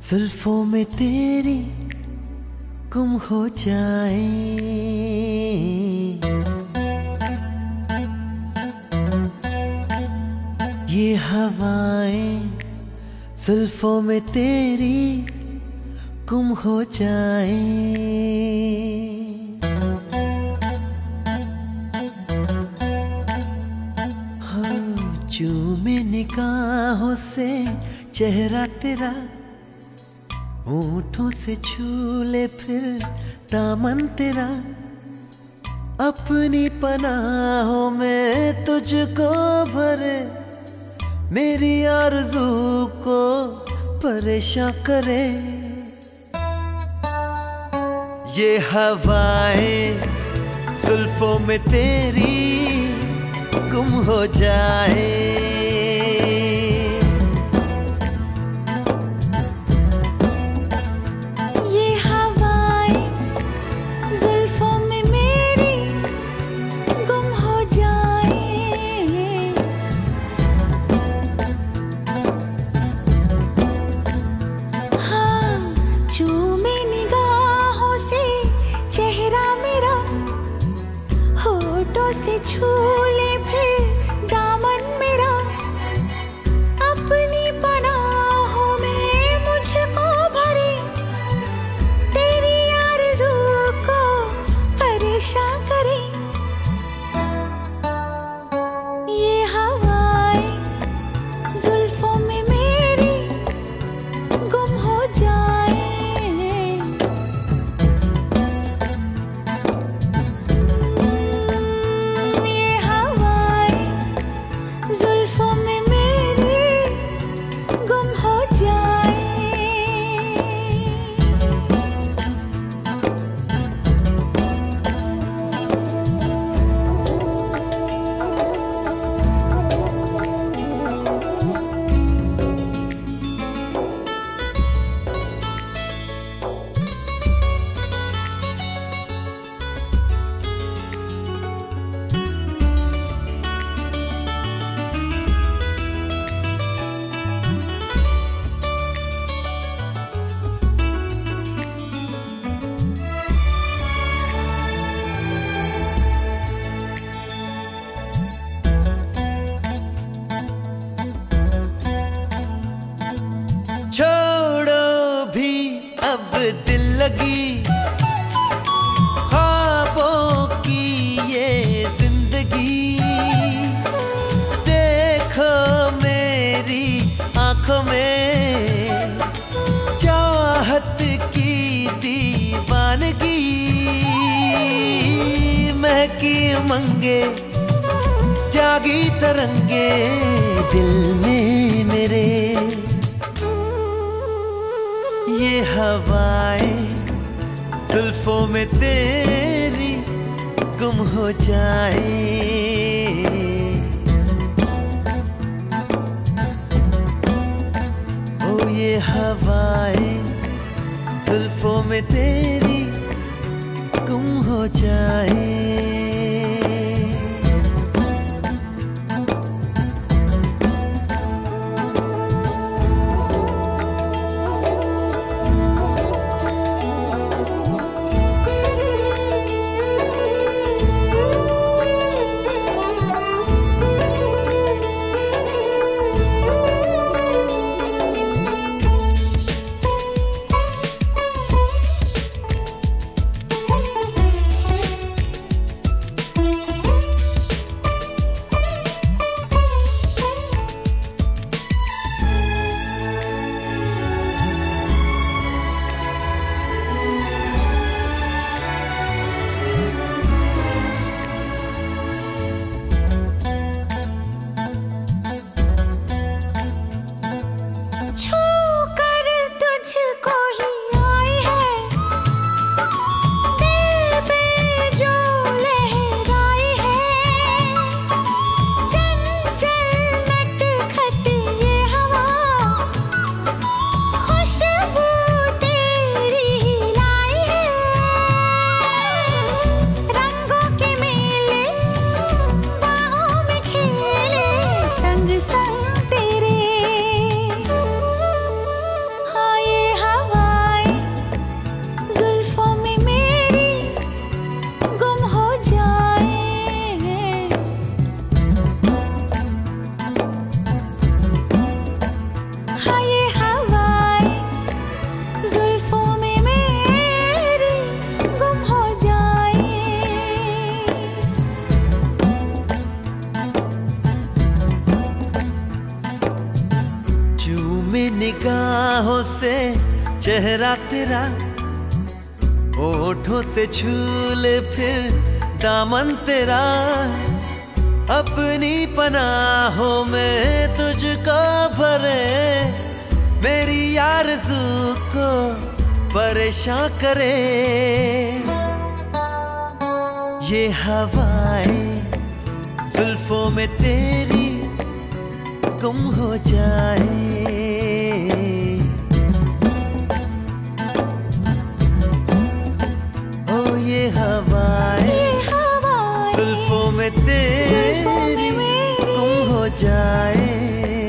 जुल्फों में तेरी गुम हो जाए, ये हवाएं जुल्फों में तेरी गुम हो जाए। हाँ, चूमे निगाहों से चेहरा तेरा, होठों से छू ले फिर दामन तेरा, अपनी पनाहों में तुझको भरे, मेरी आरज़ू को परेशान करे। ये हवाएं जुल्फों में तेरी गुम हो जाए। से छू ले फिर दामन मेरा, अपनी पनाहों में मुझको भरे, तेरी आरज़ू को परेशान करे। ये हवाएं जुल्फों में मेरी गुम हो जाए। जुल्फों में मेरी गुम हो जाए। छोड़ो भी अब दिल लगी, ख्वाबों की ये जिंदगी, देखो मेरी आंखों में चाहत की दीवानगी, महकी उमंगे जागी तरंगे दिल में मेरे। ये हवाएं जुल्फों में तेरी गुम हो जाए। ओ ये हवाएं जुल्फों में तेरी गुम हो जाए। बाहों से चेहरा तेरा, होठों से छू ले फिर दामन तेरा, अपनी पनाहों में तुझको भरे, मेरी आरज़ू को परेशान करे। ये हवाएं जुल्फों में तेरी गुम हो जाए, ओ ये हवाएं जुल्फों में तेरी गुम हो जाए।